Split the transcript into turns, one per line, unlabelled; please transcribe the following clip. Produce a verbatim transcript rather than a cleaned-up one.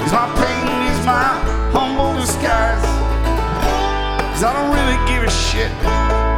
Cause my pain is my humble disguise. Cause I don't really give a shit